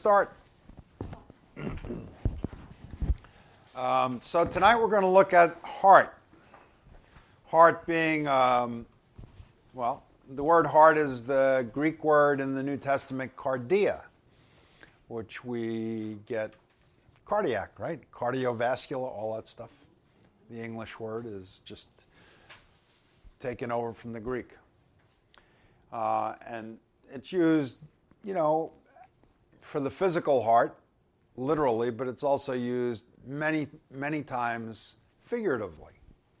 Start. So tonight we're going to look at heart. Heart being, the word heart is the Greek word in the New Testament cardia, which we get cardiac, right? Cardiovascular, all that stuff. The English word is just taken over from the Greek. And it's used, for the physical heart, literally, but it's also used many, many times figuratively.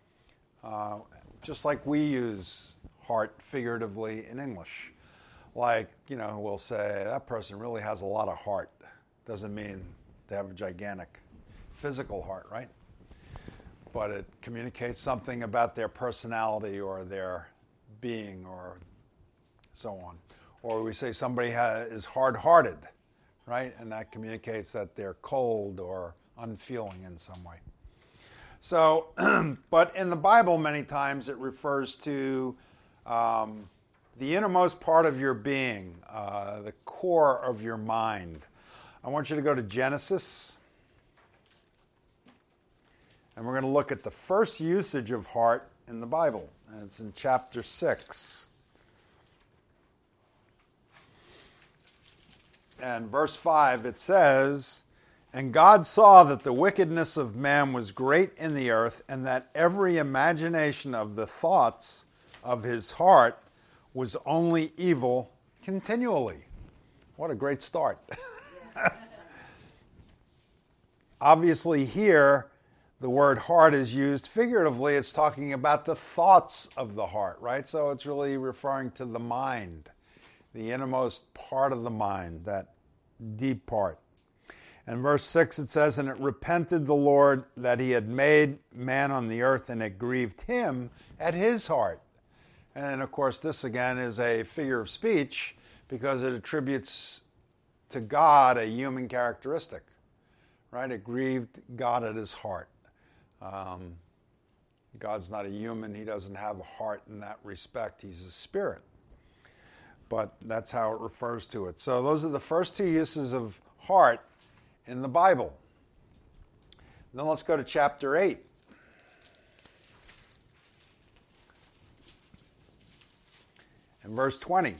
Just like we use heart figuratively in English. Like, we'll say, that person really has a lot of heart. Doesn't mean they have a gigantic physical heart, right? But it communicates something about their personality or their being or so on. Or we say somebody is hard-hearted, right? And that communicates that they're cold or unfeeling in some way. So, but in the Bible, many times it refers to the innermost part of your being, the core of your mind. I want you to go to Genesis. And we're going to look at the first usage of heart in the Bible. And it's in chapter 6. And verse 5, it says, "And God saw that the wickedness of man was great in the earth, and that every imagination of the thoughts of his heart was only evil continually." What a great start. Obviously here, the word heart is used figuratively. It's talking about the thoughts of the heart, right? So it's really referring to the mind, the innermost part of the mind, that deep part. And verse 6 it says, "And it repented the Lord that he had made man on the earth, and it grieved him at his heart." And of course this again is a figure of speech because it attributes to God a human characteristic, right? It grieved God at his heart. God's not a human. He doesn't have a heart in that respect. He's a spirit. But that's how it refers to it. So those are the first two uses of heart in the Bible. Then let's go to chapter 8. And verse 20.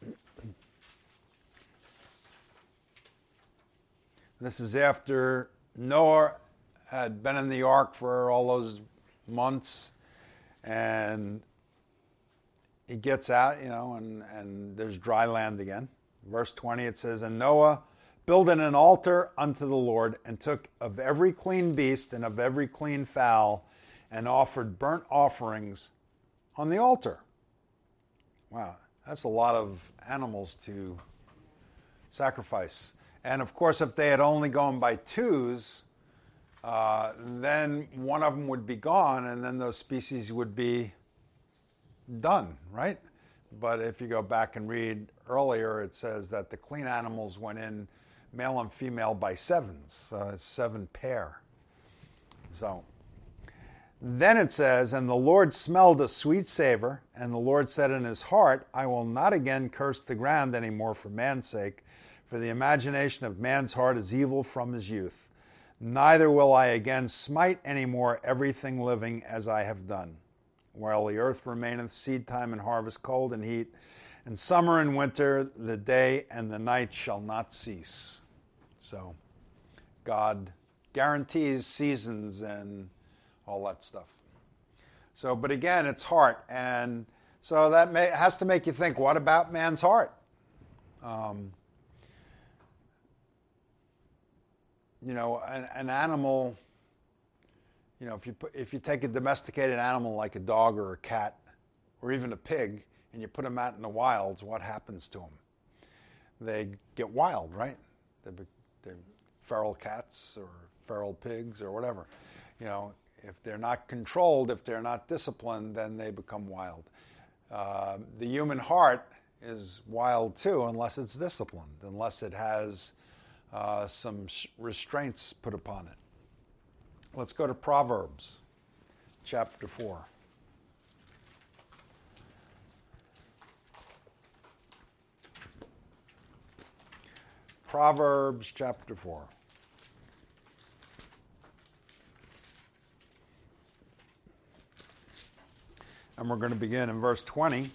This is after Noah had been in the ark for all those months, and he gets out, and there's dry land again. Verse 20, it says, "And Noah builded an altar unto the Lord, and took of every clean beast and of every clean fowl, and offered burnt offerings on the altar." Wow, that's a lot of animals to sacrifice. And of course, if they had only gone by twos, then one of them would be gone, and then those species would be done, right? But if you go back and read earlier, it says that the clean animals went in male and female by sevens, so it's 7 pair. So then it says, "And the Lord smelled a sweet savor, and the Lord said in his heart, I will not again curse the ground any more for man's sake, for the imagination of man's heart is evil from his youth. Neither will I again smite any more everything living as I have done. While the earth remaineth, seed time and harvest, cold and heat, and summer and winter, the day and the night shall not cease." So God guarantees seasons and all that stuff. So, but again, it's heart. And so that has to make you think, what about man's heart? An animal, if you take a domesticated animal like a dog or a cat or even a pig and you put them out in the wilds, what happens to them? They get wild, right? They're feral cats or feral pigs or whatever. If they're not controlled, if they're not disciplined, then they become wild. The human heart is wild too unless it's disciplined, unless it has some restraints put upon it. Let's go to Proverbs chapter 4. Proverbs chapter 4. And we're going to begin in verse 20.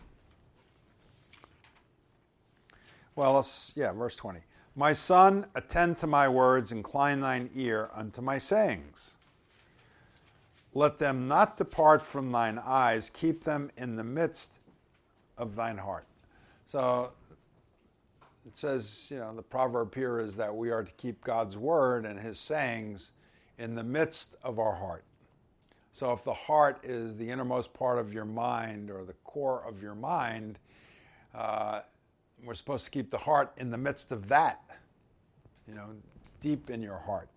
Well, verse 20. My son, attend to my words, incline thine ear unto my sayings. Let them not depart from thine eyes, keep them in the midst of thine heart. So it says, the proverb here is that we are to keep God's word and his sayings in the midst of our heart. So if the heart is the innermost part of your mind or the core of your mind, we're supposed to keep the heart in the midst of that, deep in your heart.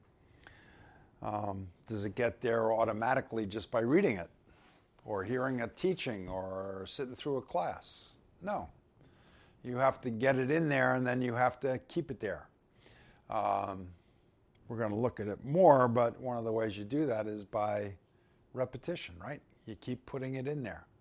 Does it get there automatically just by reading it or hearing a teaching or sitting through a class? No. You have to get it in there and then you have to keep it there. We're going to look at it more, but one of the ways you do that is by repetition, right? You keep putting it in there.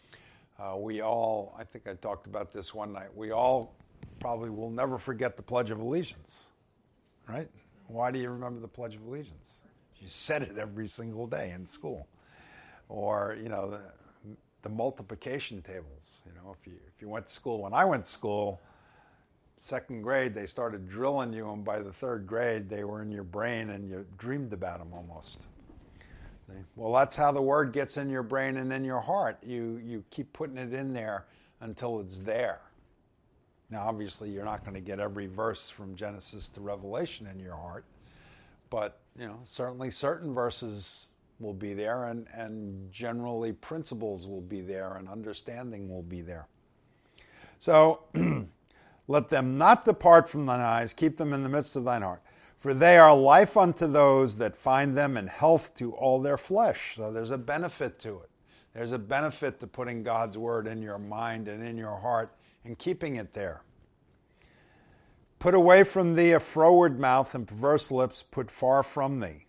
I think I talked about this one night, we all probably will never forget the Pledge of Allegiance, right? Why do you remember the Pledge of Allegiance? You said it every single day in school. Or, the multiplication tables. If you went to school, when I went to school, second grade, they started drilling you, and by the third grade, they were in your brain and you dreamed about them almost. Well, that's how the word gets in your brain and in your heart. You keep putting it in there until it's there. Now, obviously, you're not going to get every verse from Genesis to Revelation in your heart, but certainly certain verses will be there, and generally principles will be there, and understanding will be there. So, let them not depart from thine eyes, keep them in the midst of thine heart. For they are life unto those that find them, and health to all their flesh. So there's a benefit to it. There's a benefit to putting God's word in your mind and in your heart and keeping it there. Put away from thee a froward mouth, and perverse lips put far from thee.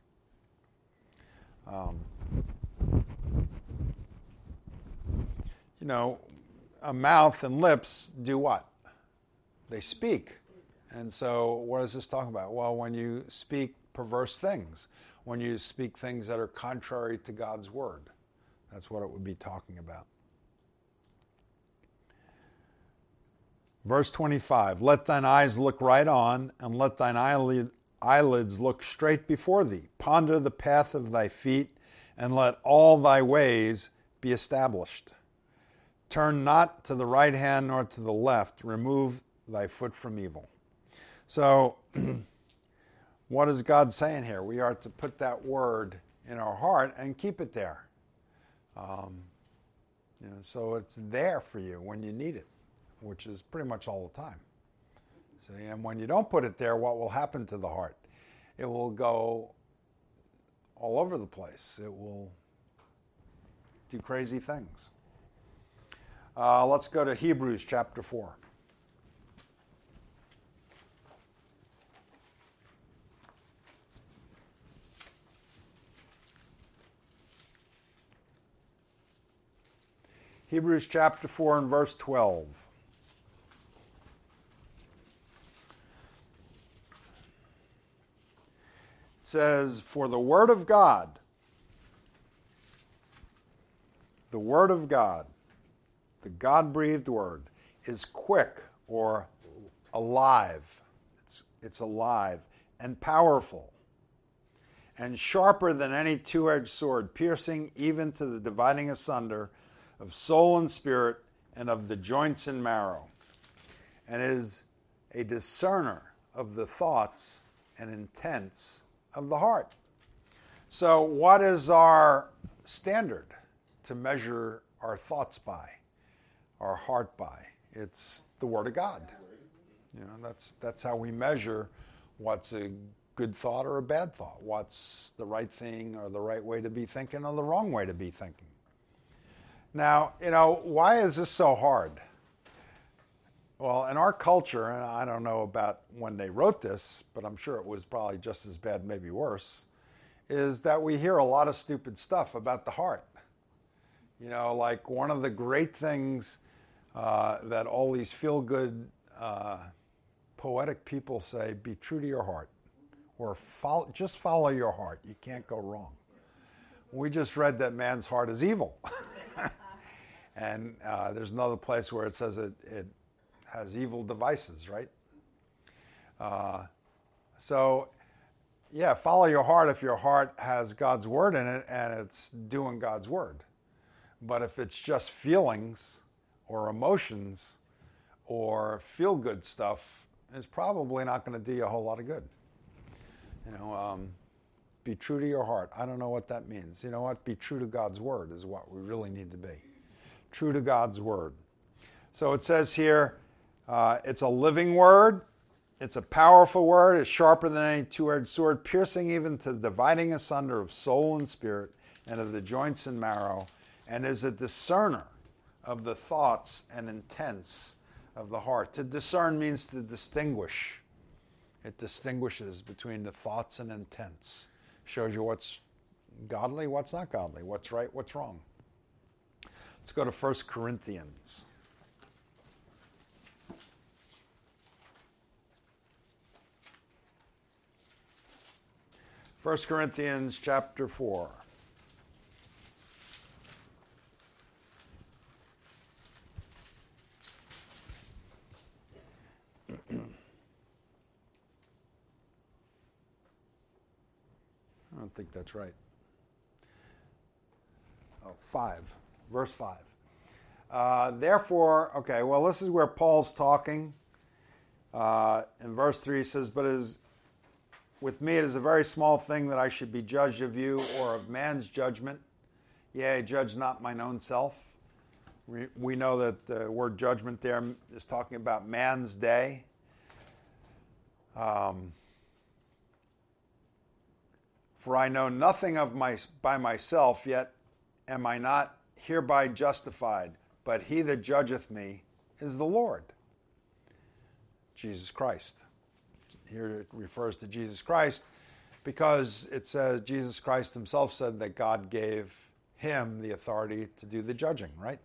A mouth and lips do what? They speak. And so what is this talking about? Well, when you speak perverse things, when you speak things that are contrary to God's word, that's what it would be talking about. Verse 25, let thine eyes look right on, and let thine eyelids look straight before thee. Ponder the path of thy feet, and let all thy ways be established. Turn not to the right hand nor to the left. Remove thy foot from evil. So, what is God saying here? We are to put that word in our heart and keep it there. So it's there for you when you need it, which is pretty much all the time. So, and when you don't put it there, what will happen to the heart? It will go all over the place. It will do crazy things. Let's go to Hebrews chapter 4. Hebrews chapter 4 and verse 12. It says, for the word of God, the God-breathed word, is quick or alive. It's alive and powerful and sharper than any two-edged sword, piercing even to the dividing asunder of soul and spirit, and of the joints and marrow, and is a discerner of the thoughts and intents of the heart. So what is our standard to measure our thoughts by, our heart by? It's the Word of God. That's how we measure what's a good thought or a bad thought, what's the right thing or the right way to be thinking or the wrong way to be thinking. Now, why is this so hard? Well, in our culture, and I don't know about when they wrote this, but I'm sure it was probably just as bad, maybe worse, is that we hear a lot of stupid stuff about the heart. Like one of the great things that all these feel-good poetic people say, be true to your heart, or just follow your heart. You can't go wrong. We just read that man's heart is evil. And there's another place where it says it has evil devices, right? So, yeah, follow your heart if your heart has God's word in it and it's doing God's word. But if it's just feelings or emotions or feel-good stuff, it's probably not going to do you a whole lot of good. Be true to your heart. I don't know what that means. You know what? Be true to God's word is what we really need to be. True to God's word. So it says here, it's a living word. It's a powerful word. It's sharper than any two-edged sword, piercing even to dividing asunder of soul and spirit and of the joints and marrow, and is a discerner of the thoughts and intents of the heart. To discern means to distinguish. It distinguishes between the thoughts and intents. Shows you what's godly, what's not godly, what's right, what's wrong. Let's go to 1 Corinthians. 1 Corinthians chapter 4. I don't think that's right. 5, verse 5. Therefore, okay, well, this is where Paul's talking. In verse 3 he says, but with me it is a very small thing that I should be judged of you or of man's judgment. Yea, judge not mine own self. We know that the word judgment there is talking about man's day. For I know nothing by myself, yet am I not hereby justified, but he that judgeth me is the Lord, Jesus Christ. Here it refers to Jesus Christ because it says Jesus Christ himself said that God gave him the authority to do the judging, right?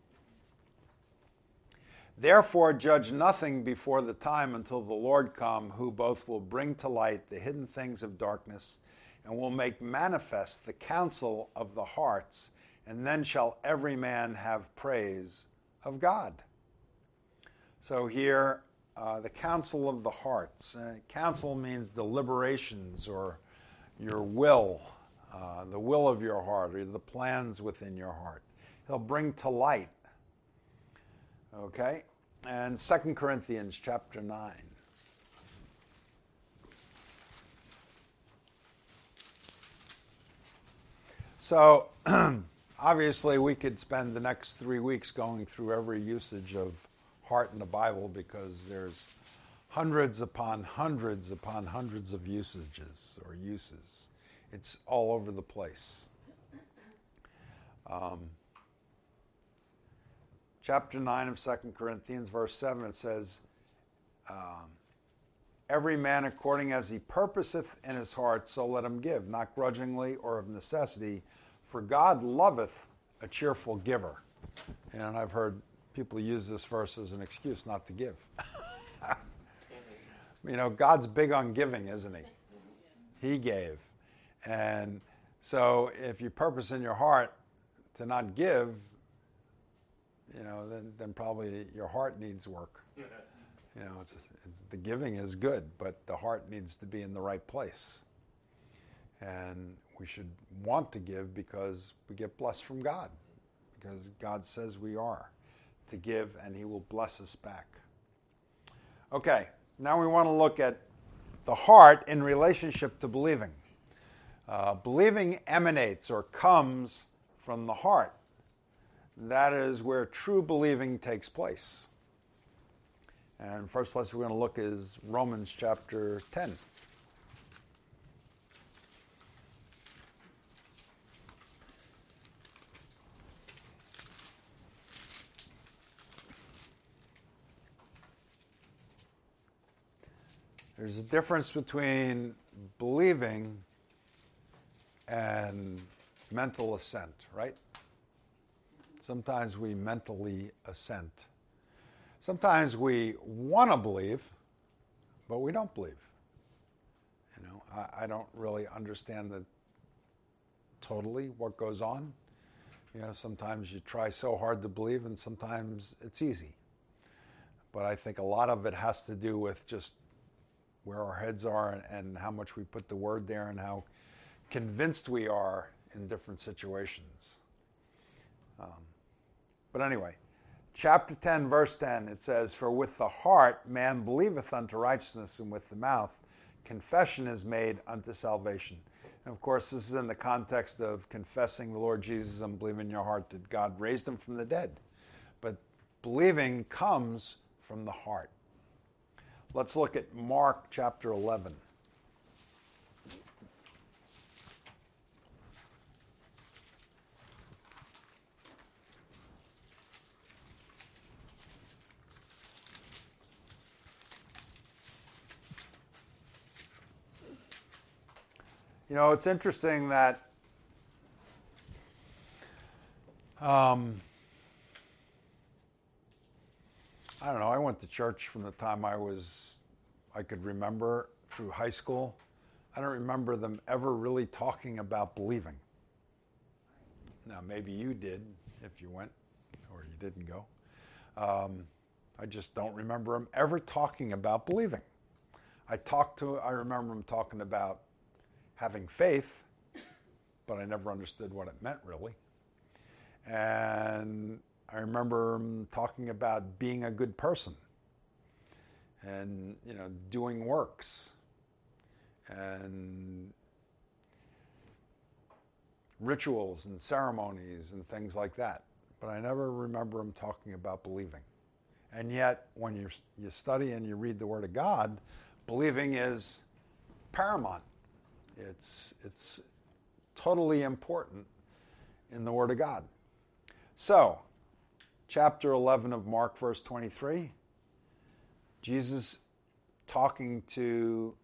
Therefore judge nothing before the time until the Lord come, who both will bring to light the hidden things of darkness and will make manifest the counsel of the hearts, and then shall every man have praise of God. So here, the counsel of the hearts. Counsel means deliberations or your will, the will of your heart, or the plans within your heart. He'll bring to light. Okay? And 2 Corinthians chapter 9. So, obviously, we could spend the next 3 weeks going through every usage of heart in the Bible because there's hundreds upon hundreds upon hundreds of usages or uses. It's all over the place. Chapter 9 of 2 Corinthians, verse 7, it says, every man according as he purposeth in his heart, so let him give, not grudgingly or of necessity, for God loveth a cheerful giver. And I've heard people use this verse as an excuse not to give. God's big on giving, isn't he? He gave. And so if you purpose in your heart to not give, then probably your heart needs work. The giving is good, but the heart needs to be in the right place. And we should want to give because we get blessed from God, because God says we are to give and he will bless us back. Okay, now we want to look at the heart in relationship to believing. Believing emanates or comes from the heart. That is where true believing takes place. And first place we're going to look is Romans chapter 10. There's a difference between believing and mental assent, right? Sometimes we mentally assent. Sometimes we want to believe, but we don't believe. You know, I don't really understand totally what goes on. You know, sometimes you try so hard to believe, and sometimes it's easy. But I think a lot of it has to do with just where our heads are and how much we put the word there and how convinced we are in different situations. But anyway, chapter 10, verse 10, it says, "For with the heart man believeth unto righteousness, and with the mouth confession is made unto salvation." And of course, this is in the context of confessing the Lord Jesus and believing in your heart that God raised him from the dead. But believing comes from the heart. Let's look at Mark chapter 11. You know, it's interesting that I don't know, I went to church from the time I could remember through high school. I don't remember them ever really talking about believing. Now, maybe you did if you went or you didn't go. I just don't remember them ever talking about believing. I remember them talking about having faith, but I never understood what it meant really. And I remember him talking about being a good person and, you know, doing works and rituals and ceremonies and things like that. But I never remember him talking about believing. And yet, when you study and you read the Word of God, believing is paramount. It's totally important in the Word of God. So, chapter 11 of Mark, verse 23, Jesus talking to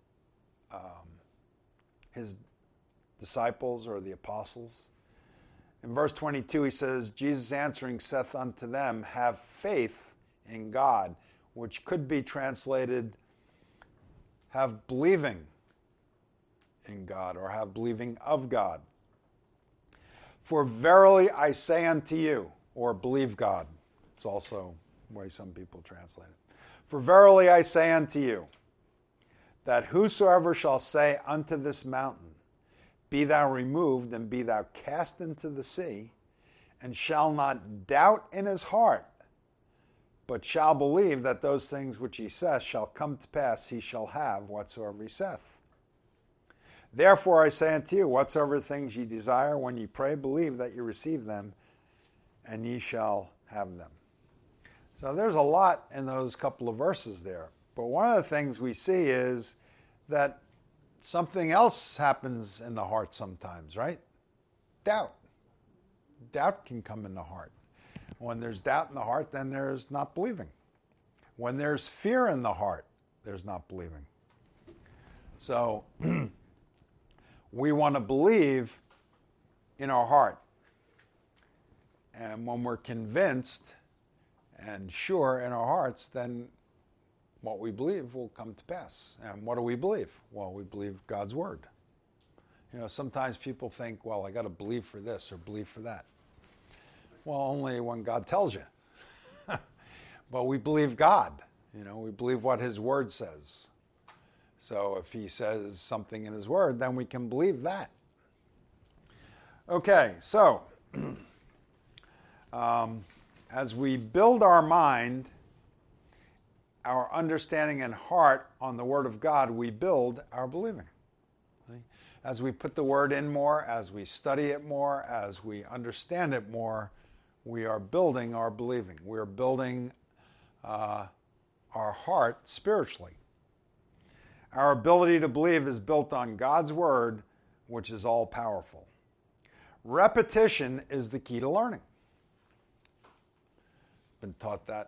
his disciples or the apostles. In verse 22, he says, "Jesus answering saith unto them, have faith in God," which could be translated, have believing in God, or have believing of God. "For verily I say unto you," or believe God. It's also the way some people translate it. "For verily I say unto you, that whosoever shall say unto this mountain, Be thou removed, and be thou cast into the sea, and shall not doubt in his heart, but shall believe that those things which he saith shall come to pass, he shall have whatsoever he saith. Therefore I say unto you, whatsoever things ye desire, when ye pray, believe that ye receive them, and ye shall have them." So there's a lot in those couple of verses there. But one of the things we see is that something else happens in the heart sometimes, right? Doubt. Doubt can come in the heart. When there's doubt in the heart, then there's not believing. When there's fear in the heart, there's not believing. So we want to believe in our heart. And when we're convinced and sure in our hearts, then what we believe will come to pass. And what do we believe? Well, we believe God's word. You know, sometimes people think, well, I got to believe for this or believe for that. Well, only when God tells you. But we believe God. You know, we believe what his word says. So if he says something in his word, then we can believe that. Okay, so as we build our mind, our understanding and heart on the Word of God, we build our believing. As we put the Word in more, as we study it more, as we understand it more, we are building our believing. We're building our heart spiritually. Our ability to believe is built on God's Word, which is all powerful. Repetition is the key to learning. Been taught that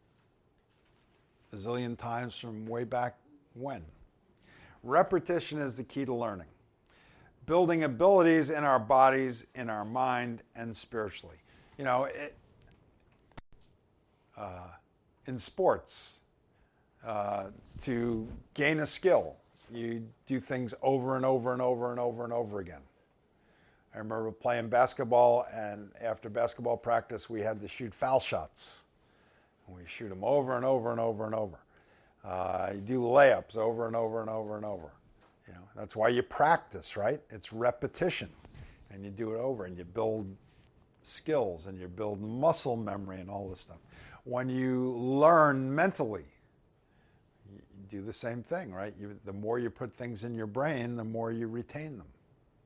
a zillion times from way back when. Repetition is the key to learning. Building abilities in our bodies, in our mind, and spiritually. You know, in sports, to gain a skill. You do things over and over and over and over and over again. I remember playing basketball, and after basketball practice, we had to shoot foul shots. And we shoot them over and over and over and over. You do layups over and over and over and over. You know, that's why you practice, right? It's repetition. And you do it over, and you build skills, and you build muscle memory and all this stuff. When you learn mentally, you do the same thing, right? The more you put things in your brain, the more you retain them.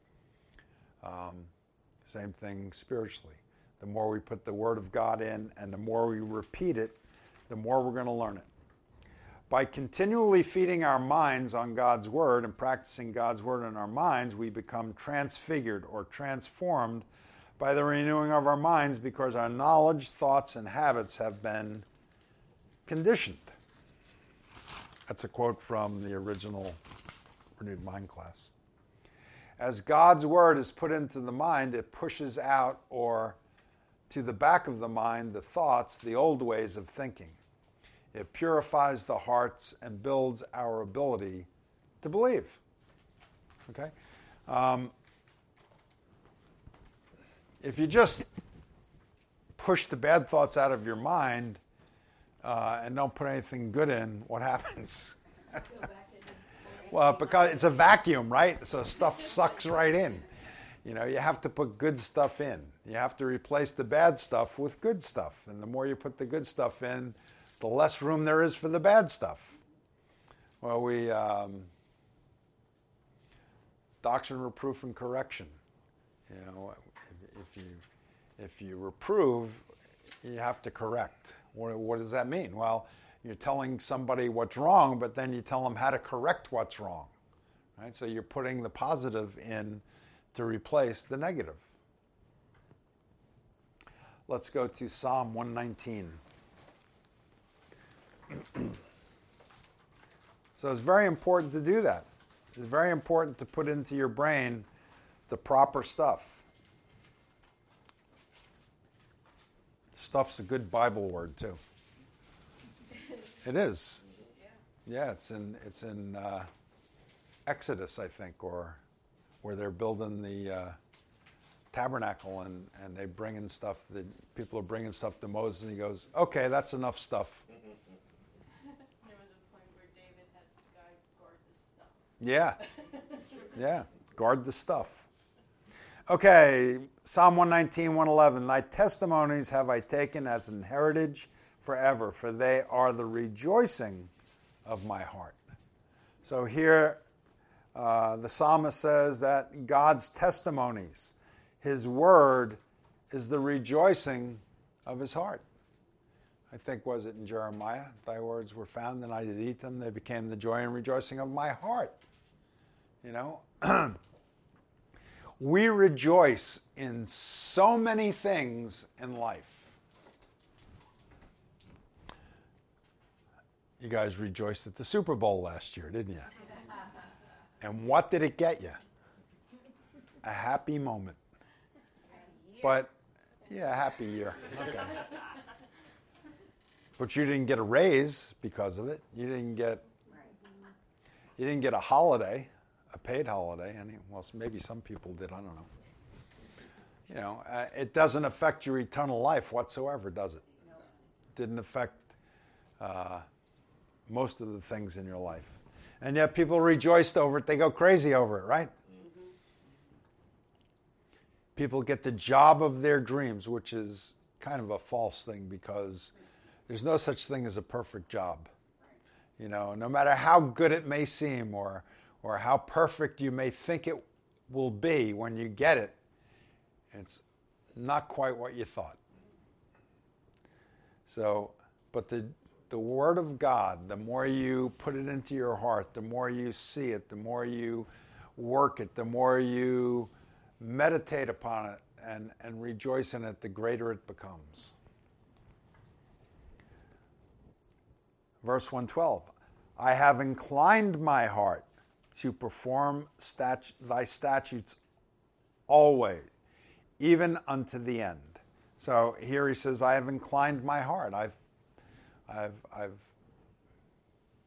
Same thing spiritually. The more we put the Word of God in and the more we repeat it, the more we're going to learn it. By continually feeding our minds on God's Word and practicing God's Word in our minds, we become transfigured or transformed by the renewing of our minds because our knowledge, thoughts, and habits have been conditioned. That's a quote from the original Renewed Mind class. As God's Word is put into the mind, it pushes out or to the back of the mind the thoughts, the old ways of thinking. It purifies the hearts and builds our ability to believe. Okay? If you just push the bad thoughts out of your mind and don't put anything good in, what happens? Well, because it's a vacuum, right? So stuff sucks right in. You know, you have to put good stuff in. You have to replace the bad stuff with good stuff. And the more you put the good stuff in, the less room there is for the bad stuff. Well, doctrine, reproof, and correction. You know, if you reprove, you have to correct. What does that mean? Well, you're telling somebody what's wrong, but then you tell them how to correct what's wrong. Right? So you're putting the positive in to replace the negative. Let's go to Psalm 119. So it's very important to do that. It's very important to put into your brain the proper stuff. Stuff's a good Bible word too. It is. Yeah, it's in Exodus, I think, or where they're building the tabernacle and they bring in stuff. The people are bringing stuff to Moses, and he goes, "Okay, that's enough stuff." There was a point where David had guys guard the stuff. Yeah, yeah, guard the stuff. Okay, Psalm 119, 111. Thy testimonies have I taken as an heritage forever, for they are the rejoicing of my heart. So here the psalmist says that God's testimonies, his word, is the rejoicing of his heart. I think, was it in Jeremiah? Thy words were found, and I did eat them. They became the joy and rejoicing of my heart. You know? We rejoice in so many things in life. You guys rejoiced at the Super Bowl last year, didn't you? And what did it get you? A happy moment. But, yeah, a happy year. Okay. But you didn't get a raise because of it. You didn't get a holiday, a paid holiday. Well, maybe some people did. I don't know. You know, it doesn't affect your eternal life whatsoever, does it? It didn't affect most of the things in your life. And yet people rejoiced over it. They go crazy over it, right? Mm-hmm. People get the job of their dreams, which is kind of a false thing because there's no such thing as a perfect job. You know, no matter how good it may seem or how perfect you may think it will be when you get it, it's not quite what you thought. So, but the Word of God, the more you put it into your heart, the more you see it, the more you work it, the more you meditate upon it and rejoice in it, the greater it becomes. Verse 112, I have inclined my heart to perform thy statutes always, even unto the end. So here he says, I have inclined my heart. I've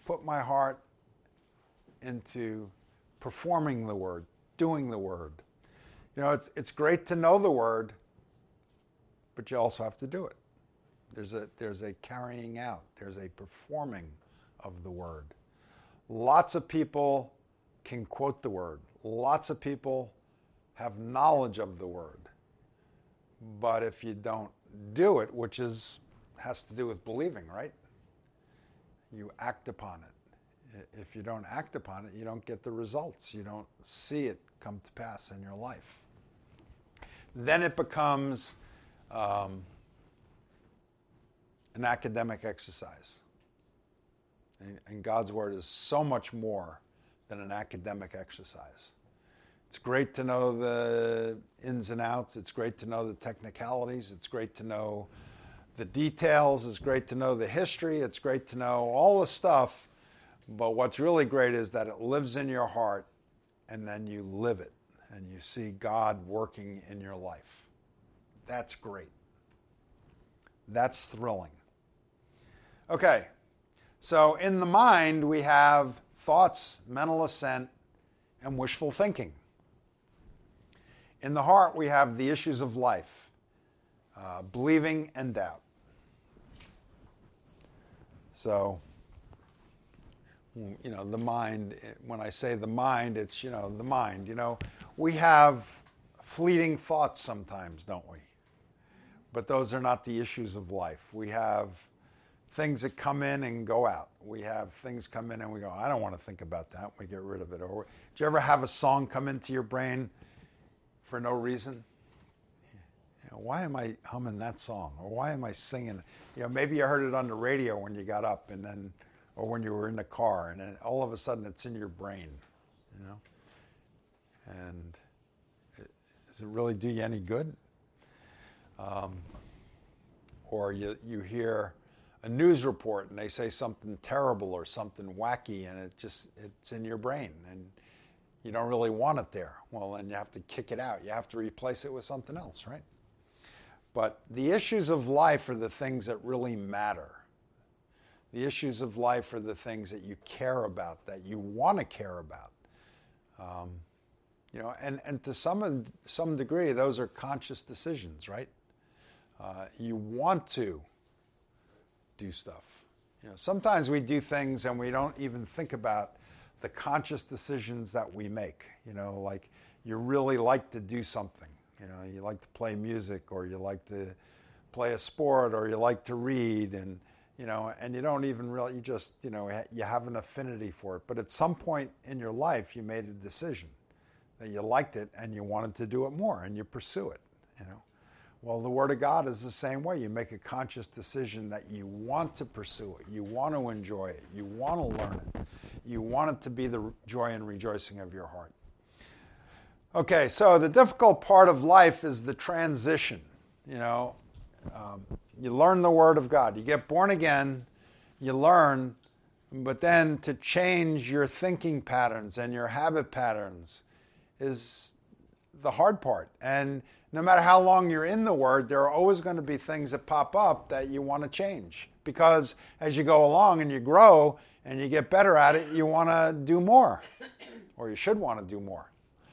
put my heart into performing the word, doing the word. You know, it's great to know the word, but you also have to do it. There's a carrying out. There's a performing of the word. Lots of people can quote the word. Lots of people have knowledge of the word. But if you don't do it, which has to do with believing, right? You act upon it. If you don't act upon it, you don't get the results. You don't see it come to pass in your life. Then it becomes an academic exercise. And God's word is so much more than an academic exercise. It's great to know the ins and outs. It's great to know the technicalities. It's great to know the details. It's great to know the history. It's great to know all the stuff. But what's really great is that it lives in your heart, and then you live it, and you see God working in your life. That's great. That's thrilling. Okay, so in the mind we have thoughts, mental assent, and wishful thinking. In the heart we have the issues of life, believing and doubt. So, you know, the mind, when I say the mind, it's, you know, the mind. You know, we have fleeting thoughts sometimes, don't we? But those are not the issues of life. We have things that come in and go out. We have things come in and we go, I don't want to think about that. We get rid of it. Or do you ever have a song come into your brain for no reason? You know, why am I humming that song? Or why am I singing? You know, maybe you heard it on the radio when you got up, and then, or when you were in the car, and then all of a sudden it's in your brain, you know? And does it really do you any good? Or you hear a news report and they say something terrible or something wacky, and it's in your brain and you don't really want it there. Well, then you have to kick it out. You have to replace it with something else, right? But the issues of life are the things that really matter. The issues of life are the things that you care about, that you want to care about. You know, and to some degree, those are conscious decisions, right? You want to do stuff. You know, sometimes we do things and we don't even think about the conscious decisions that we make. You know, like you really like to do something. You know, you like to play music, or you like to play a sport, or you like to read, and you know, and you don't even really, you just, you know, you have an affinity for it. But at some point in your life, you made a decision that you liked it and you wanted to do it more, and you pursue it, you know. Well, the Word of God is the same way. You make a conscious decision that you want to pursue it. You want to enjoy it. You want to learn it. You want it to be the joy and rejoicing of your heart. Okay, so the difficult part of life is the transition. You know, you learn the Word of God. You get born again, you learn, but then to change your thinking patterns and your habit patterns is the hard part. And no matter how long you're in the Word, there are always going to be things that pop up that you want to change. Because as you go along and you grow and you get better at it, you want to do more. Or you should want to do more.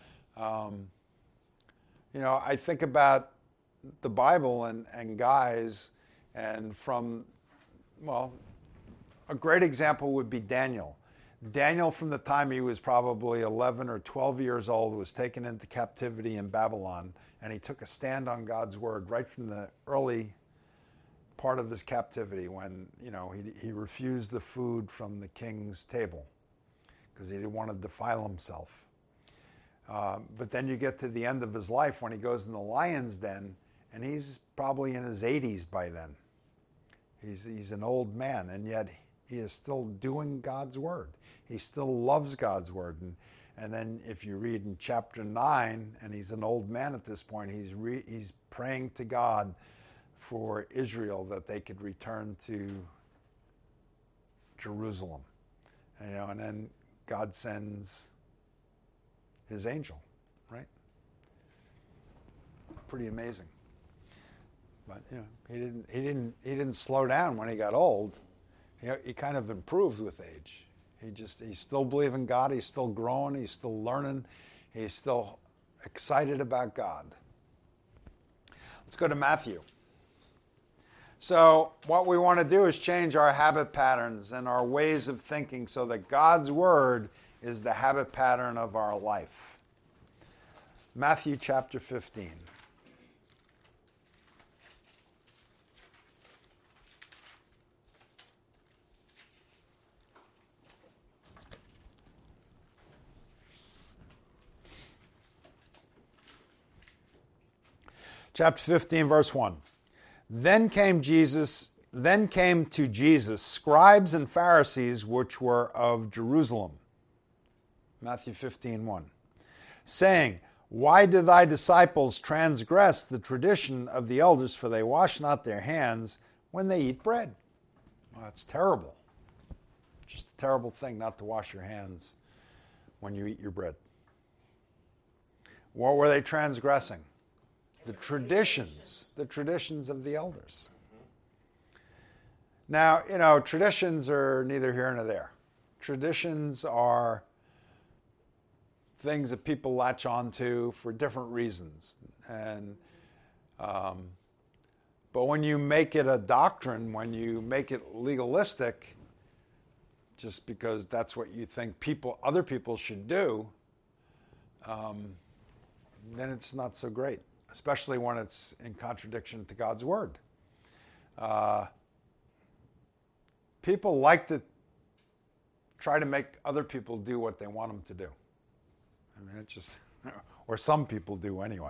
You know, I think about the Bible and guys, and from, well, a great example would be Daniel. Daniel, from the time he was probably 11 or 12 years old, was taken into captivity in Babylon, and he took a stand on God's word right from the early part of his captivity, when, you know, he refused the food from the king's table because he didn't want to defile himself. But then you get to the end of his life when he goes in the lion's den, and he's probably in his 80s by then. He's an old man, and yet he is still doing God's word. He still loves God's word. And then if you read in chapter 9, and he's an old man at this point, he's praying to God for Israel that they could return to Jerusalem. And, you know, and then God sends his angel, right? Pretty amazing. But you know, he didn't slow down when he got old. He kind of improved with age. He's still believing God. He's still growing. He's still learning. He's still excited about God. Let's go to Matthew. So what we want to do is change our habit patterns and our ways of thinking so that God's word is the habit pattern of our life. Matthew chapter 15. Chapter 15, verse 1. Then came to Jesus scribes and Pharisees which were of Jerusalem. Matthew 15:1. Saying, Why do thy disciples transgress the tradition of the elders, for they wash not their hands when they eat bread? Well, that's terrible. Just a terrible thing not to wash your hands when you eat your bread. What were they transgressing? The traditions of the elders. Now, traditions are neither here nor there. Traditions are things that people latch onto for different reasons. And but when you make it a doctrine, when you make it legalistic, just because that's what you think other people should do, then it's not so great. Especially when it's in contradiction to God's word. People like to try to make other people do what they want them to do. I mean, it's just, or some people do anyway,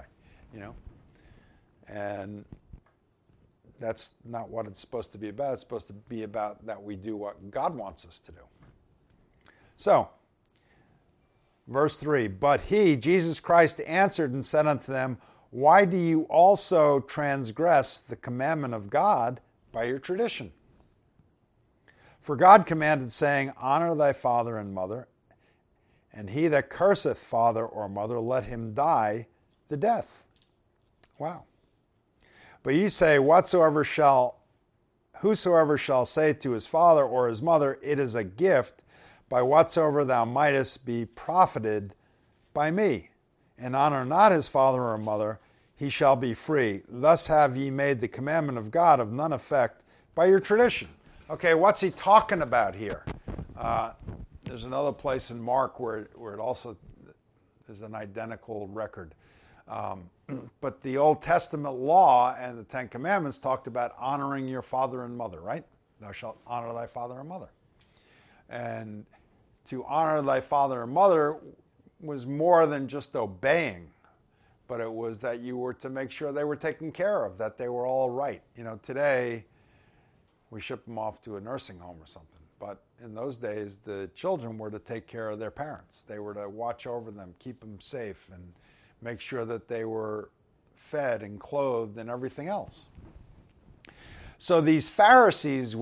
And that's not what it's supposed to be about. It's supposed to be about that we do what God wants us to do. So, verse 3, But he, Jesus Christ, answered and said unto them, Why do you also transgress the commandment of God by your tradition? For God commanded, saying, Honor thy father and mother, and he that curseth father or mother, let him die the death. Wow. But ye say, Whosoever shall say to his father or his mother, It is a gift, by whatsoever thou mightest be profited by me, and honor not his father or mother, he shall be free. Thus have ye made the commandment of God of none effect by your tradition. Okay, what's he talking about here? There's another place in Mark where it also is an identical record. But the Old Testament law and the Ten Commandments talked about honoring your father and mother, right? Thou shalt honor thy father and mother. And to honor thy father and mother was more than just obeying, but it was that you were to make sure they were taken care of, that they were all right. Today we ship them off to a nursing home or something. But in those days, the children were to take care of their parents. They were to watch over them, keep them safe, and make sure that they were fed and clothed and everything else. So these Pharisees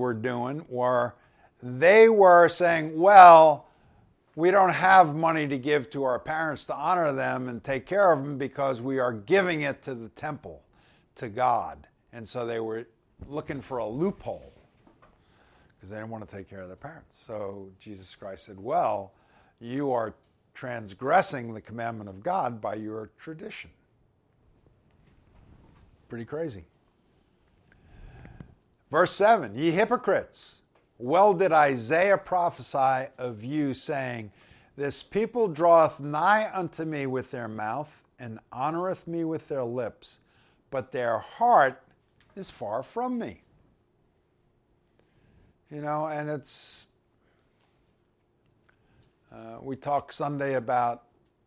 they were saying, well, we don't have money to give to our parents to honor them and take care of them because we are giving it to the temple, to God. And so they were looking for a loophole because they didn't want to take care of their parents. So Jesus Christ said, well, you are transgressing the commandment of God by your tradition. Pretty crazy. Verse 7, ye hypocrites, well did Isaiah prophesy of you, saying, This people draweth nigh unto me with their mouth, and honoreth me with their lips, but their heart is far from me. And it's, we talk Sunday about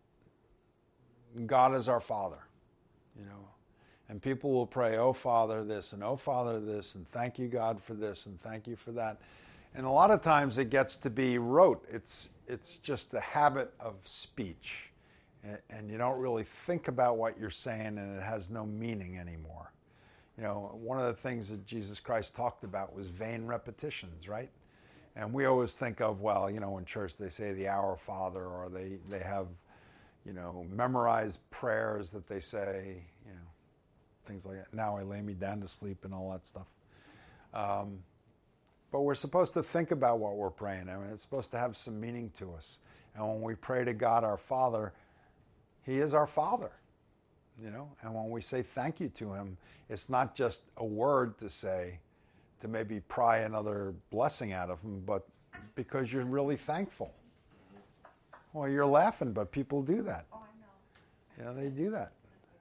God as our Father, and people will pray, oh Father this, and oh Father this, and thank you God for this, and thank you for that. And a lot of times it gets to be rote. It's just a habit of speech, and you don't really think about what you're saying, and it has no meaning anymore. One of the things that Jesus Christ talked about was vain repetitions, right? And we always think of, in church they say the Our Father, or they have, memorized prayers that they say, things like that. Now I lay me down to sleep and all that stuff. But we're supposed to think about what we're praying. I mean, it's supposed to have some meaning to us. And when we pray to God our Father, He is our Father. And when we say thank you to Him, it's not just a word to say to maybe pry another blessing out of Him, but because you're really thankful. Well, you're laughing, but people do that. Oh, I know. They do that.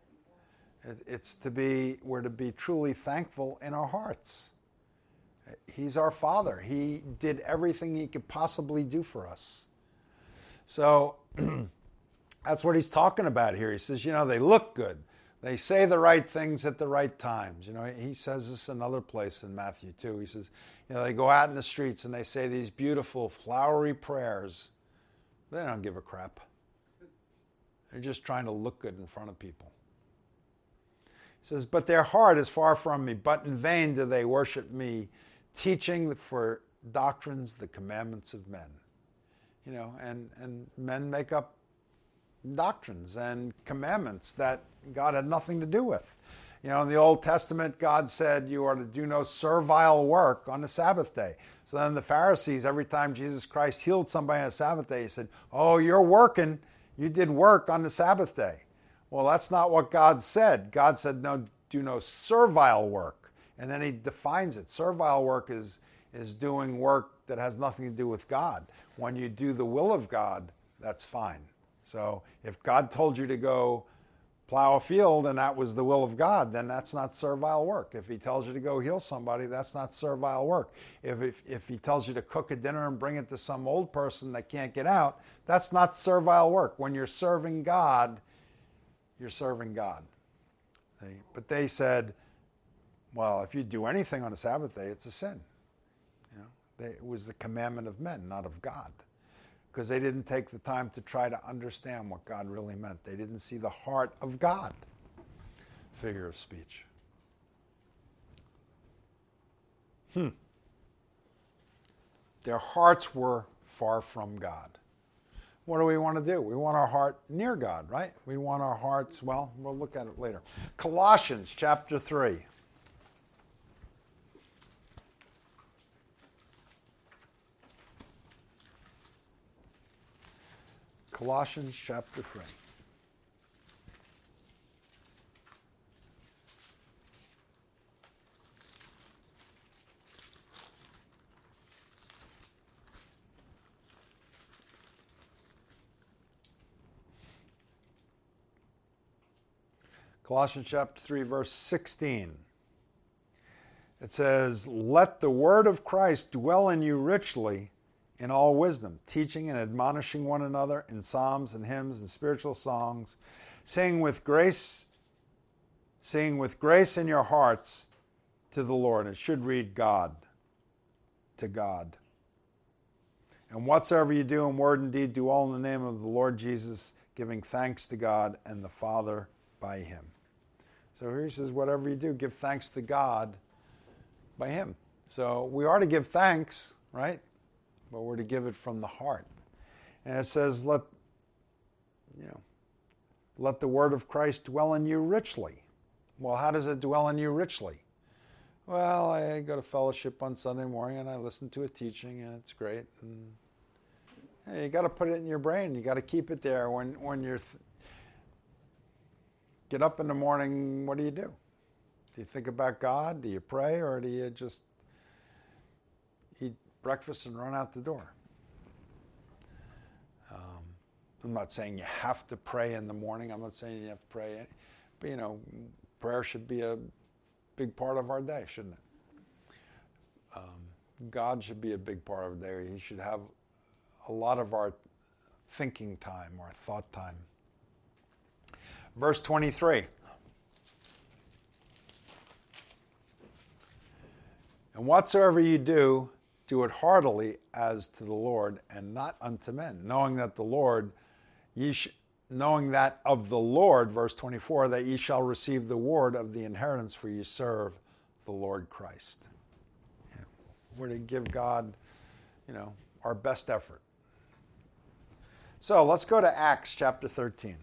We're to be truly thankful in our hearts. He's our Father. He did everything He could possibly do for us. So that's what He's talking about here. He says, they look good. They say the right things at the right times. He says this another place in Matthew too. He says, they go out in the streets and they say these beautiful, flowery prayers. They don't give a crap. They're just trying to look good in front of people. He says, but their heart is far from me, but in vain do they worship me, teaching for doctrines the commandments of men. And men make up doctrines and commandments that God had nothing to do with. In the Old Testament, God said you are to do no servile work on the Sabbath day. So then the Pharisees, every time Jesus Christ healed somebody on the Sabbath day, He said, oh, you're working. You did work on the Sabbath day. Well, that's not what God said. God said, no, do no servile work. And then He defines it. Servile work is doing work that has nothing to do with God. When you do the will of God, that's fine. So if God told you to go plow a field and that was the will of God, then that's not servile work. If He tells you to go heal somebody, that's not servile work. If He tells you to cook a dinner and bring it to some old person that can't get out, that's not servile work. When you're serving God, you're serving God. But they said, well, if you do anything on a Sabbath day, it's a sin. It was the commandment of men, not of God. Because they didn't take the time to try to understand what God really meant. They didn't see the heart of God. Figure of speech. Their hearts were far from God. What do we want to do? We want our heart near God, right? We want our hearts, well, we'll look at it later. Colossians chapter 3. Colossians chapter 3. Colossians chapter 3, verse 16. It says, let the word of Christ dwell in you richly in all wisdom, teaching and admonishing one another in psalms and hymns and spiritual songs, singing with grace in your hearts to the Lord. It should read God, to God. And whatsoever you do in word and deed, do all in the name of the Lord Jesus, giving thanks to God and the Father by Him. So here he says, whatever you do, give thanks to God by Him. So we are to give thanks, right? But we're to give it from the heart. And it says, let the word of Christ dwell in you richly. Well, how does it dwell in you richly? Well, I go to fellowship on Sunday morning and I listen to a teaching and it's great. And you got to put it in your brain. You got to keep it there. When you're get up in the morning, what do? Do you think about God? Do you pray, or do you just eat breakfast and run out the door? I'm not saying you have to pray in the morning. I'm not saying you have to pray, but prayer should be a big part of our day, shouldn't it? God should be a big part of our day. He should have a lot of our thinking time, our thought time. Verse 23. And whatsoever you do, do it heartily as to the Lord and not unto men, knowing that of the Lord, verse 24, that ye shall receive the reward of the inheritance, for ye serve the Lord Christ. Yeah. We're to give God, our best effort. So let's go to Acts chapter 13.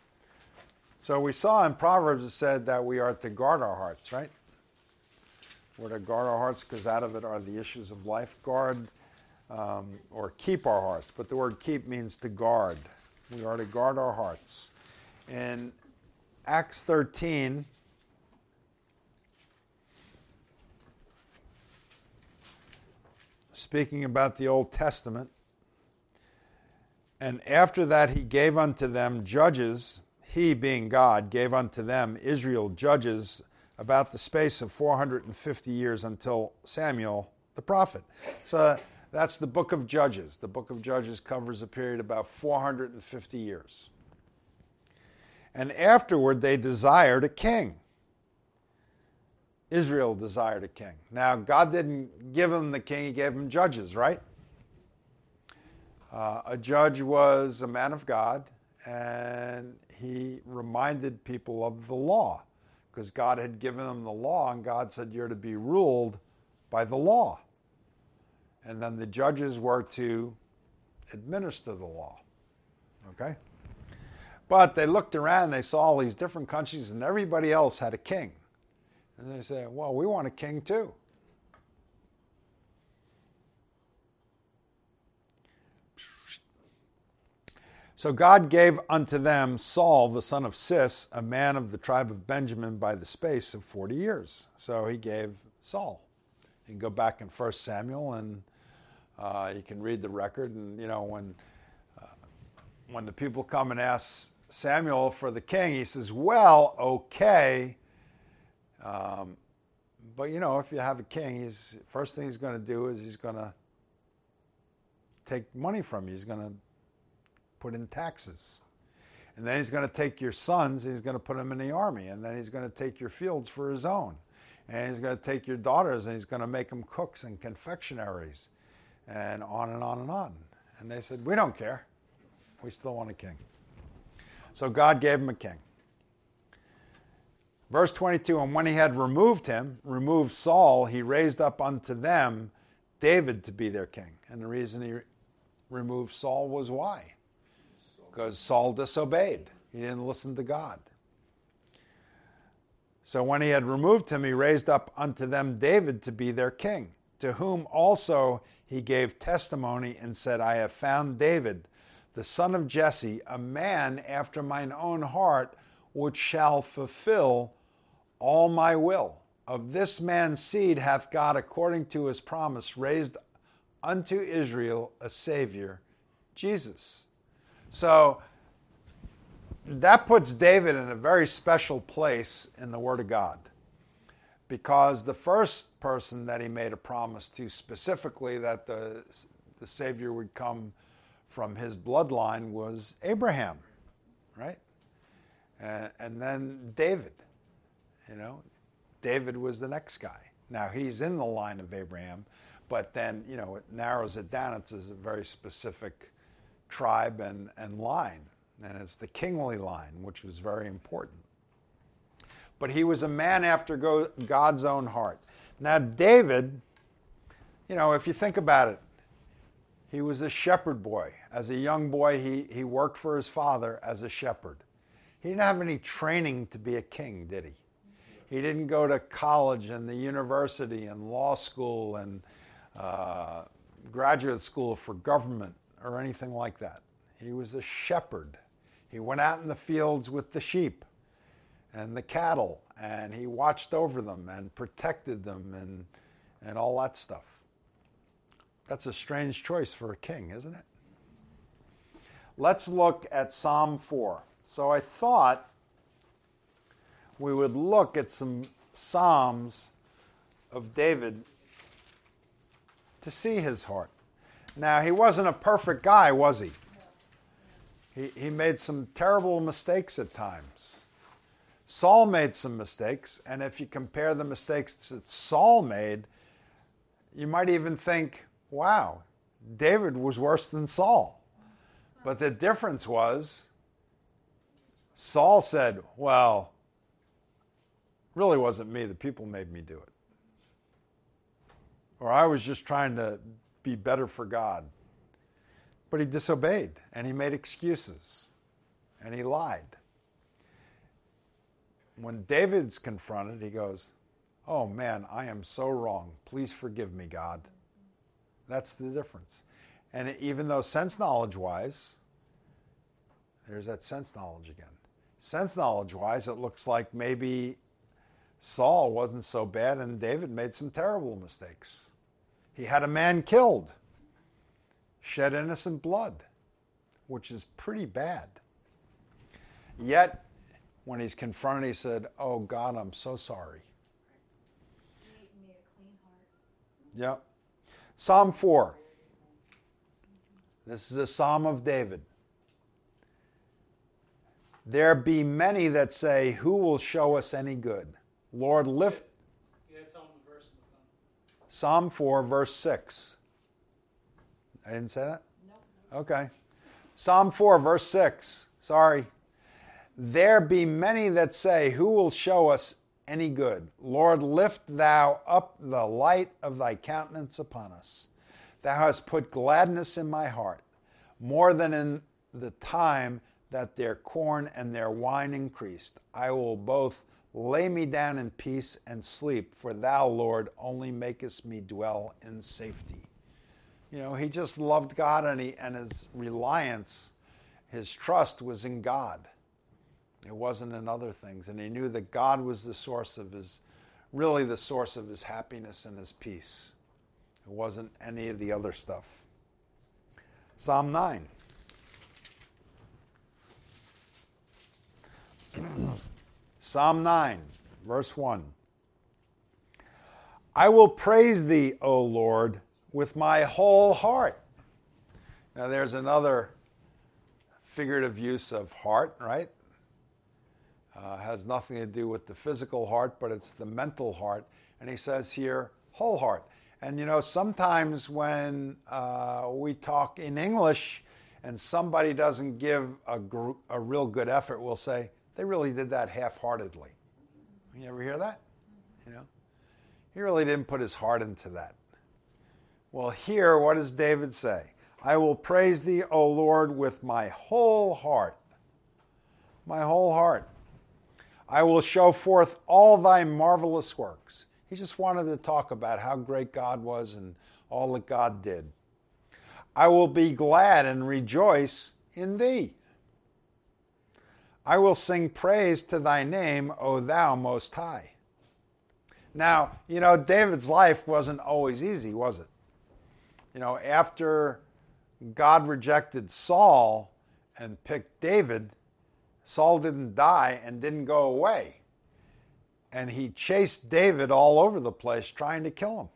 So we saw in Proverbs it said that we are to guard our hearts, right? We're to guard our hearts because out of it are the issues of life. Guard or keep our hearts. But the word keep means to guard. We are to guard our hearts. In Acts 13, speaking about the Old Testament, and after that he gave unto them judges, he being God, gave unto them, Israel, judges about the space of 450 years until Samuel the prophet. So that's the book of Judges. The book of Judges covers a period about 450 years. And afterward they desired a king. Israel desired a king. Now, God didn't give them the king, he gave them judges, right? A judge was a man of God, and he reminded people of the law, because God had given them the law, and God said, you're to be ruled by the law. And then the judges were to administer the law. Okay? But they looked around, they saw all these different countries, and everybody else had a king. And they said, well, we want a king too. So God gave unto them Saul, the son of Cis, a man of the tribe of Benjamin, by the space of 40 years. So he gave Saul. You can go back in 1 Samuel and you can read the record. And, you know, when the people come and ask Samuel for the king, he says, well, okay. But, you know, if you have a king, first thing he's going to do is he's going to take money from you. He's going to put in taxes. And then he's going to take your sons and he's going to put them in the army. And then he's going to take your fields for his own. And he's going to take your daughters and he's going to make them cooks and confectionaries. And on and on and on. And they said, we don't care. We still want a king. So God gave him a king. Verse 22, and when he had removed Saul, he raised up unto them David to be their king. And the reason he removed Saul was why? Because Saul disobeyed. He didn't listen to God. So when he had removed him, he raised up unto them David to be their king, to whom also he gave testimony and said, I have found David, the son of Jesse, a man after mine own heart, which shall fulfill all my will. Of this man's seed hath God, according to his promise, raised unto Israel a Savior, Jesus. So that puts David in a very special place in the Word of God, because the first person that he made a promise to specifically that the Savior would come from his bloodline was Abraham, right? And then David, you know, David was the next guy. Now he's in the line of Abraham, but then, you know, it narrows it down. It's a very specific tribe and line, and it's the kingly line, which was very important. But he was a man after God's own heart. Now David, you know, if you think about it, he was a shepherd boy. As a young boy, he worked for his father as a shepherd. He didn't have any training to be a king, did he? He didn't go to college and the university and law school and graduate school for government or anything like that. He was a shepherd. He went out in the fields with the sheep and the cattle, and he watched over them and protected them and all that stuff. That's a strange choice for a king, isn't it? Let's look at Psalm 4. So I thought we would look at some Psalms of David to see his heart. Now, he wasn't a perfect guy, was he? He made some terrible mistakes at times. Saul made some mistakes, and if you compare the mistakes that Saul made, you might even think, wow, David was worse than Saul. But the difference was, Saul said, well, really wasn't me, the people made me do it. Or I was just trying to be better for God. But he disobeyed, and he made excuses, and he lied. When David's confronted, he goes, oh man, I am so wrong. Please forgive me, God. That's the difference. And even though sense knowledge-wise, there's that sense knowledge again. Sense knowledge-wise, it looks like maybe Saul wasn't so bad and David made some terrible mistakes. He had a man killed, shed innocent blood, which is pretty bad. Yet, when he's confronted, he said, oh God, I'm so sorry. Create me a clean heart. Yep. Psalm 4. This is a psalm of David. There be many that say, who will show us any good? Lord, lift. Yeah, it's on the verse in the phone. Psalm 4, verse 6. I didn't say that? No. Okay. Psalm 4, verse 6. Sorry. There be many that say, who will show us any good? Lord, lift thou up the light of thy countenance upon us. Thou hast put gladness in my heart, more than in the time that their corn and their wine increased. I will both lay me down in peace and sleep, for thou, Lord, only makest me dwell in safety. You know, he just loved God, and his reliance, his trust was in God. It wasn't in other things. And he knew that God was the source of really the source of his happiness and his peace. It wasn't any of the other stuff. Psalm 9. Psalm 9, verse 1. I will praise thee, O Lord, with my whole heart. Now there's another figurative use of heart, right? Has nothing to do with the physical heart, but it's the mental heart. And he says here, whole heart. And you know, sometimes when we talk in English and somebody doesn't give a real good effort, we'll say, they really did that half-heartedly. You ever hear that? You know, he really didn't put his heart into that. Well, here, what does David say? I will praise thee, O Lord, with my whole heart. My whole heart. I will show forth all thy marvelous works. He just wanted to talk about how great God was and all that God did. I will be glad and rejoice in thee. I will sing praise to thy name, O thou most high. Now, you know, David's life wasn't always easy, was it? You know, after God rejected Saul and picked David, Saul didn't die and didn't go away. And he chased David all over the place trying to kill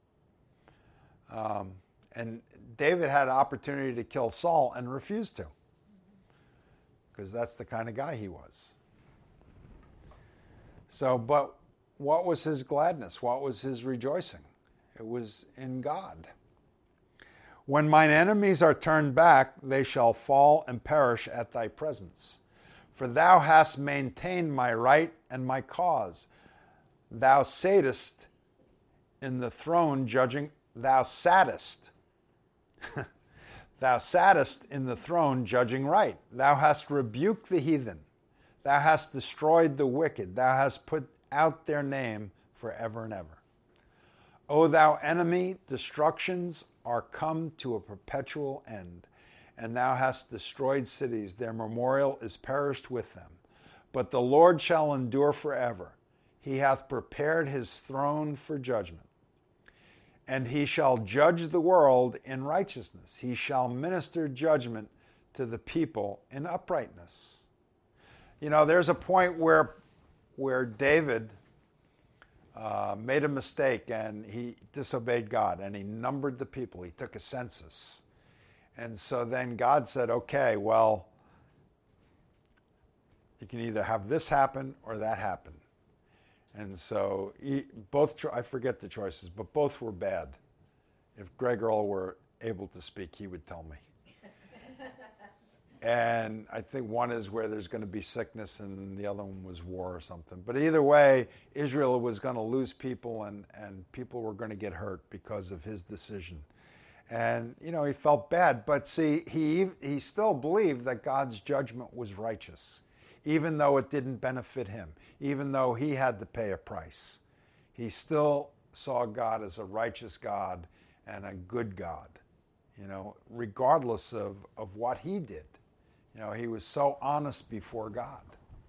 him. And David had an opportunity to kill Saul and refused to, because that's the kind of guy he was. So, but what was his gladness? What was his rejoicing? It was in God. When mine enemies are turned back, they shall fall and perish at thy presence. For thou hast maintained my right and my cause. Thou satest in the throne judging, thou sattest in the throne judging right. Thou hast rebuked the heathen. Thou hast destroyed the wicked. Thou hast put out their name forever and ever. O thou enemy, destructions are come to a perpetual end, and thou hast destroyed cities. Their memorial is perished with them. But the Lord shall endure forever. He hath prepared his throne for judgment. And he shall judge the world in righteousness. He shall minister judgment to the people in uprightness. You know, there's a point where David made a mistake and he disobeyed God and he numbered the people. He took a census. And so then God said, okay, well, you can either have this happen or that happen. And so I forget the choices, but both were bad. If Greg Earl were able to speak, he would tell me. And I think one is where there's going to be sickness and the other one was war or something. But either way, Israel was going to lose people and people were going to get hurt because of his decision. And, you know, he felt bad. But see, he still believed that God's judgment was righteous, even though it didn't benefit him, even though he had to pay a price. he still saw God as a righteous God and a good God, regardless of what he did. He was so honest before God.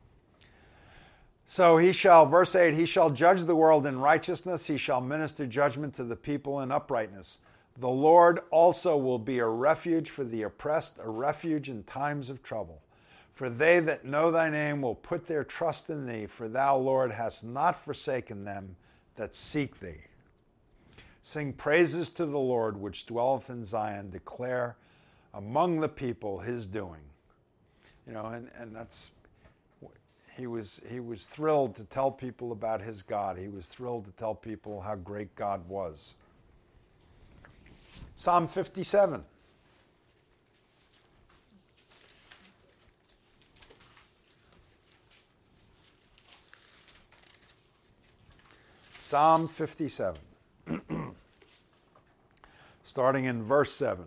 So verse 8, he shall judge the world in righteousness. He shall minister judgment to the people in uprightness. The Lord also will be a refuge for the oppressed, a refuge in times of trouble. For they that know thy name will put their trust in thee, for thou, Lord, hast not forsaken them that seek thee. Sing praises to the Lord, which dwelleth in Zion. Declare among the people his doing. And that's, he was thrilled to tell people about his God. He was thrilled to tell people how great God was. Psalm 57. Psalm 57. Starting in verse 7.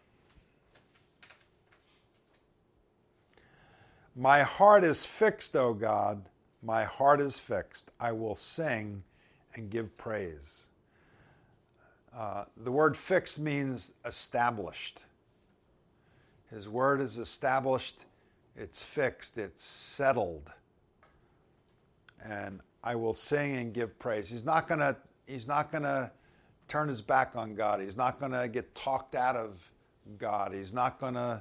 My heart is fixed, O God, my heart is fixed. I will sing and give praise. The word fixed means established. His word is established, it's fixed, it's settled. And I will sing and give praise. He's not gonna turn his back on God. He's not gonna get talked out of God. He's not gonna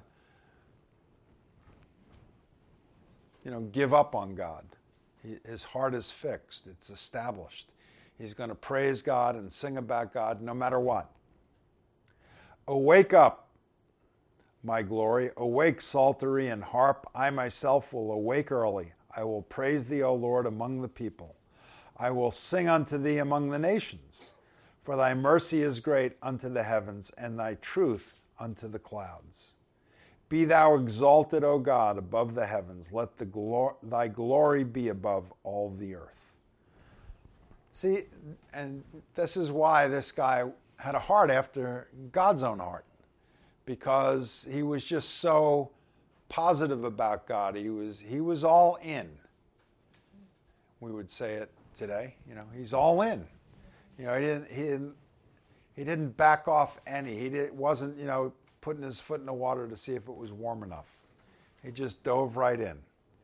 give up on God. His heart is fixed. It's established. He's going to praise God and sing about God no matter what. Awake up, my glory. Awake, psaltery and harp. I myself will awake early. I will praise thee, O Lord, among the people. I will sing unto thee among the nations. For thy mercy is great unto the heavens, and thy truth unto the clouds. Be thou exalted, O God, above the heavens. Let thy glory be above all the earth. See, and this is why this guy had a heart after God's own heart, because he was just so positive about God. He was all in. We would say it today. He's all in. He didn't back off any. He wasn't putting his foot in the water to see if it was warm enough. He just dove right in.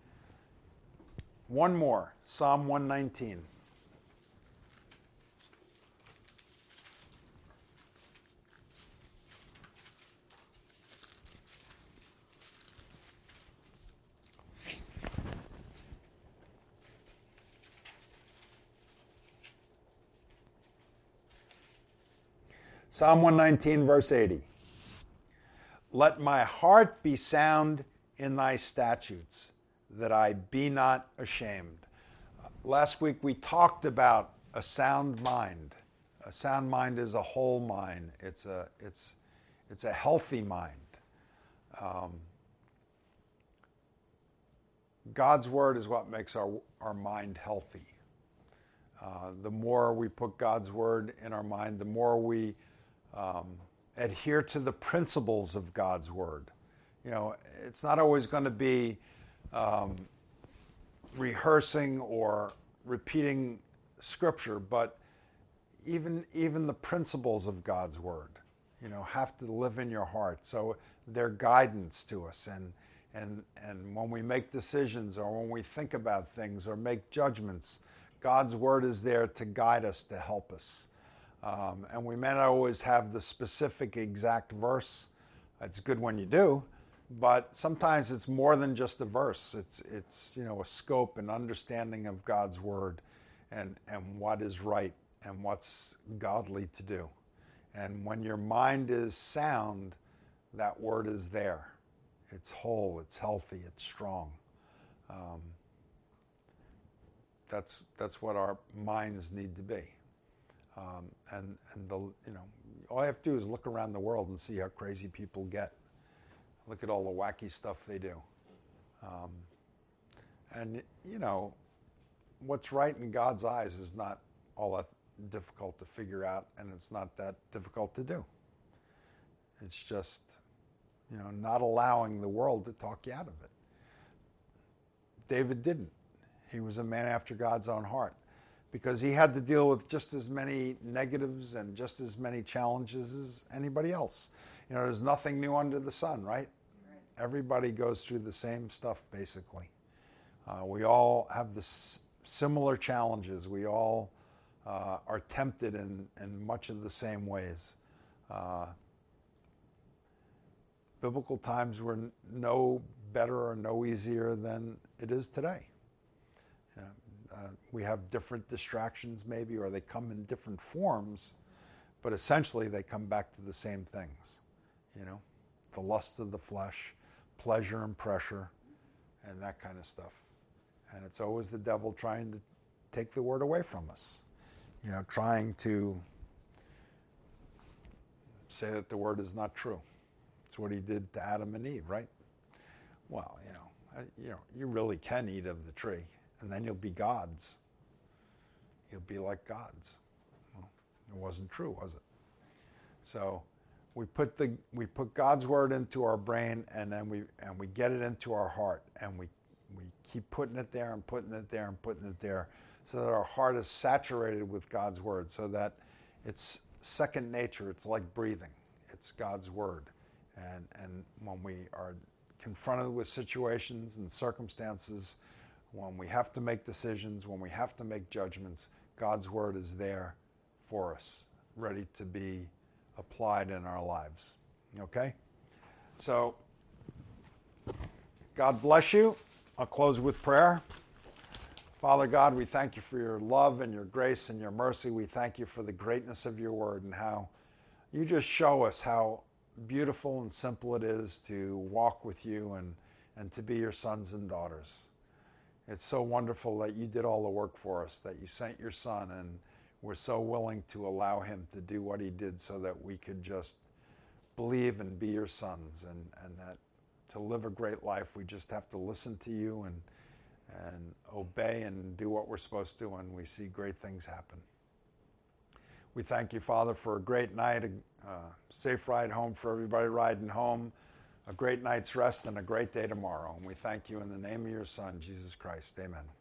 One more, Psalm 119. Psalm 119, verse 80. Let my heart be sound in thy statutes, that I be not ashamed. Last week we talked about a sound mind. A sound mind is a whole mind. It's a healthy mind. God's word is what makes our mind healthy. The more we put God's word in our mind, the more we adhere to the principles of God's word. It's not always going to be rehearsing or repeating scripture, but even the principles of God's word, have to live in your heart. So they're guidance to us, and when we make decisions or when we think about things or make judgments, God's word is there to guide us, to help us. And we may not always have the specific exact verse. It's good when you do, but sometimes it's more than just a verse. It's a scope and understanding of God's word and what is right and what's godly to do. And when your mind is sound, that word is there. It's whole, it's healthy, it's strong. That's what our minds need to be. And all I have to do is look around the world and see how crazy people get. Look at all the wacky stuff they do. And what's right in God's eyes is not all that difficult to figure out, and it's not that difficult to do. It's just, not allowing the world to talk you out of it. David didn't. He was a man after God's own heart. because he had to deal with just as many negatives and just as many challenges as anybody else. You know, there's nothing new under the sun, right? Everybody goes through the same stuff, basically. We all have this similar challenges. We all are tempted in much of the same ways. Biblical times were no better or no easier than it is today. We have different distractions maybe, or they come in different forms, but essentially they come back to the same things. You know, the lust of the flesh, pleasure and pressure, and that kind of stuff. And it's always the devil trying to take the word away from us. You know, trying to say that the word is not true. It's what he did to Adam and Eve, right? Well, you really can eat of the tree, and then you'll be gods. You'll be like gods. Well, it wasn't true, was it? So we put God's word into our brain, and then we get it into our heart, and we keep putting it there and putting it there and putting it there, so that our heart is saturated with God's word, so that it's second nature. It's like breathing. It's God's word. And when we are confronted with situations and circumstances, when we have to make decisions, when we have to make judgments, God's word is there for us, ready to be applied in our lives. Okay? So, God bless you. I'll close with prayer. Father God, we thank you for your love and your grace and your mercy. We thank you for the greatness of your word and how you just show us how beautiful and simple it is to walk with you and to be your sons and daughters. It's so wonderful that you did all the work for us, that you sent your son, and we're so willing to allow him to do what he did so that we could just believe and be your sons, and that to live a great life, we just have to listen to you and obey and do what we're supposed to, and we see great things happen. We thank you, Father, for a great night, a safe ride home for everybody riding home, a great night's rest, and a great day tomorrow. And we thank you in the name of your Son, Jesus Christ. Amen.